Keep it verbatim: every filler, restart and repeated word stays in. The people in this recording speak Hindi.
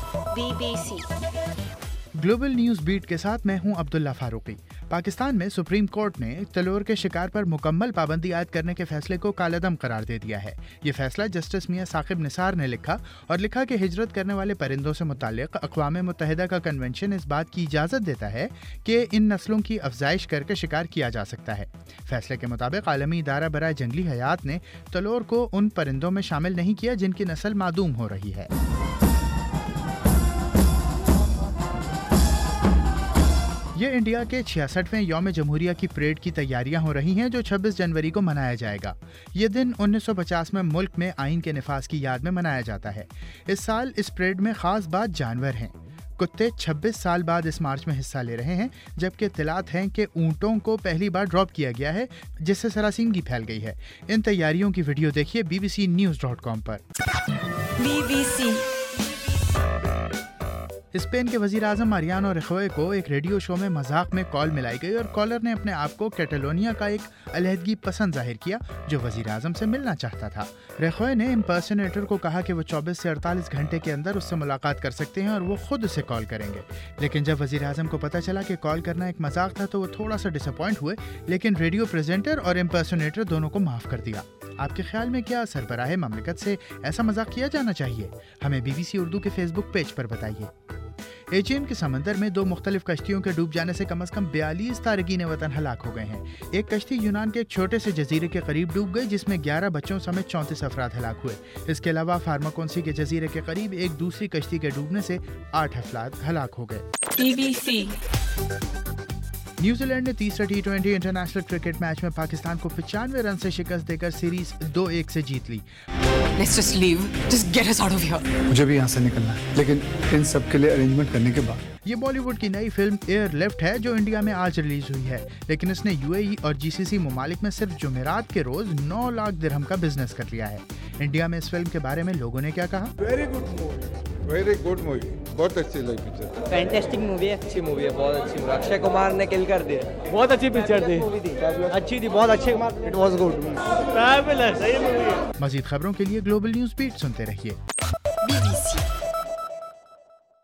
B B C global news beat के साथ मैं हूं अब्दुल्ला फारूकी। पाकिस्तान में सुप्रीम कोर्ट ने तलोर के शिकार पर मुकम्मल पाबंदी आयद करने के फैसले को कालअदम करार दे दिया है। ये फैसला जस्टिस मियां साकिब निसार ने लिखा और लिखा कि हिजरत करने वाले परिंदों से मुताल्लिक अक़वाम मुत्तहिदा का कन्वेंशन इस बात की इजाज़त देता है कि इन नस्लों की अफजाइश करके शिकार किया जा सकता है। फैसले के मुताबिक आलमी इदारा बराए जंगली हयात ने तलोर को उन परिंदों में शामिल नहीं किया जिनकी नस्ल मादूम हो रही है। ये इंडिया के छियासठवें यौम जमहूरिया की परेड की तैयारियां हो रही हैं जो छब्बीस जनवरी को मनाया जाएगा। ये दिन उन्नीस सौ पचास में मुल्क में आइन के निफाज की याद में मनाया जाता है। इस साल इस परेड में खास बात जानवर हैं। कुत्ते छब्बीस साल बाद इस मार्च में हिस्सा ले रहे हैं, जबकि इत्तलात हैं कि ऊँटों को पहली बार ड्रॉप किया गया है, जिससे सरासिनगी फैल गई है। इन तैयारियों की वीडियो देखिए B B C news dot com पर। बी बी सी स्पेन के वजीर आजम मारियानो रखोए को एक रेडियो शो में मजाक में कॉल मिलाई गई और कॉलर ने अपने आप को कैटलोनिया का एक अलहदगी पसंद जाहिर किया जो वजीर आजम से मिलना चाहता था। रखोए ने इम्पर्सनेटर को कहा कि वो चौबीस से अड़तालीस घंटे के अंदर उससे मुलाकात कर सकते हैं और वो खुद उसे कॉल करेंगे। लेकिन जब वजीर आजम को पता चला कि कॉल करना एक मजाक था तो वो थोड़ा सा डिसअपॉइंट हुए, लेकिन रेडियो प्रेजेंटर और इम्पर्सनेटर दोनों को माफ कर दिया। आपके ख्याल में क्या सरबराह ममलिकत से ऐसा मजाक किया जाना चाहिए? हमें बी बी सी उर्दू के फेसबुक पेज पर बताइए। एजियन के समंदर में दो मुख्तलिफ कश्तियों के डूब जाने से कम अज कम बयालीस तारकीन वतन हलाक हो गए हैं। एक कश्ती यूनान के एक छोटे से जजीरे के करीब डूब गई जिसमें ग्यारह बच्चों समेत चौंतीस अफराद हलाक हुए। इसके अलावा फार्माकोन्सी के जजीरे के करीब एक दूसरी कश्ती के डूबने से आठ अफराद हलाक हो गए। बी बी सी न्यूजीलैंड ने तीसरा T twenty international cricket match में पाकिस्तान को पचानवे रन से शिकस्त देकर सीरीज दो एक से जीत ली। Let's just leave. Just get us out of here. मुझे भी यहाँ से निकलना है, लेकिन इन सब के लिए अरेंजमेंट करने के बाद। ये बॉलीवुड की नई फिल्म एयर लिफ्ट है जो इंडिया में आज रिलीज हुई है, लेकिन इसने यू ए ई और जी सी सी ममालिक में सिर्फ जुमेरात के रोज नौ लाख दिरहम का बिजनेस कर लिया है। इंडिया में इस फिल्म के बारे में लोगों ने क्या कहा? Very good movie, very good movie, बहुत अच्छी लगी पिक्चर। फैंटास्टिक मूवी है, अच्छी मूवी है, बहुत अच्छी मूवी। अक्षय कुमार ने किल कर दिया, बहुत अच्छी पिक्चर थी, अच्छी थी, बहुत अच्छी। इट वाज गुड, फैबुलस, सही मूवी है। मजीद खबरों के लिए ग्लोबल न्यूज बीट सुनते रहिए। बी बी सी